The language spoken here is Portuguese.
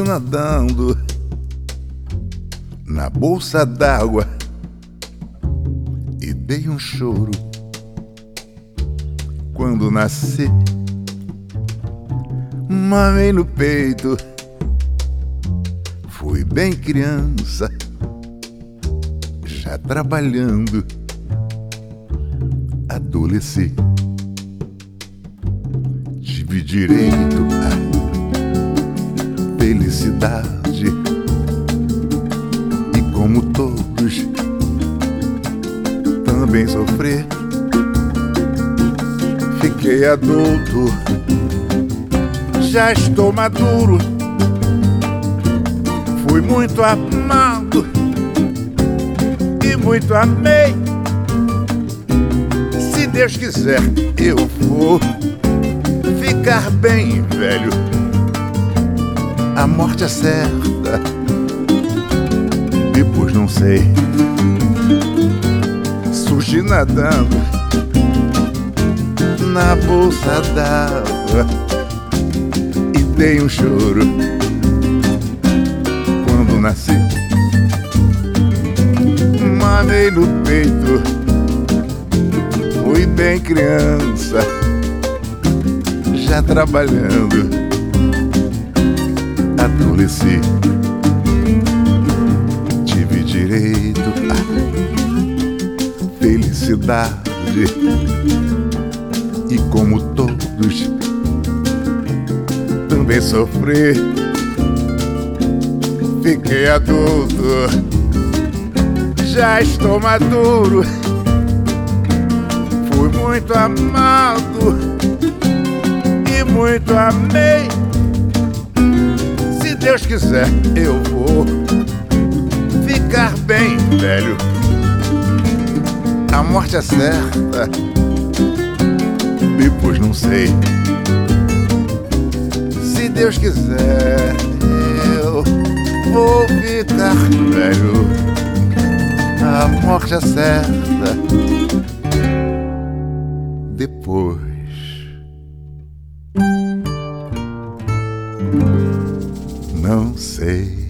surgiu nadando na bolsa d'água e dei um choro quando nasci. Mamei no peito, fui bem criança, já trabalhando, adolesci. Tive direito à felicidade e, como todos, também sofri. Fiquei adulto, já estou maduro. Fui muito amado e muito amei. Se Deus quiser, eu vou ficar bem velho. A morte é certa, depois não sei. Surgi nadando na bolsa d'água e dei um choro quando nasci. Mamei no peito, fui bem criança, já trabalhando, adolesci. Tive direito à felicidade e, como todos, também sofri. Fiquei adulto, já estou maduro. Fui muito amado e muito amei. Se Deus quiser, eu vou ficar bem velho. A morte é certa, depois não sei. Se Deus quiser, eu vou ficar velho. A morte é certa, depois não sei.